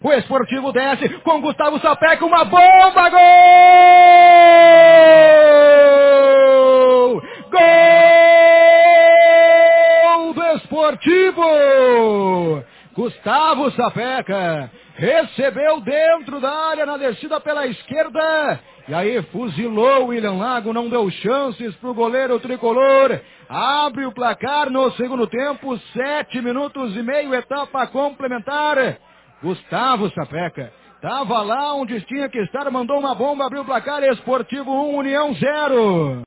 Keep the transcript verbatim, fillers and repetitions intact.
O Esportivo desce com Gustavo Sapeca, uma bomba, gol! Gol do Esportivo! Gustavo Sapeca recebeu dentro da área na descida pela esquerda e aí fuzilou o William Lago, não deu chances para o goleiro tricolor. Abre o placar no segundo tempo, sete minutos e meio, etapa complementar. Gustavo Sapeca estava lá onde tinha que estar, mandou uma bomba, abriu o placar. Esportivo um, União zero.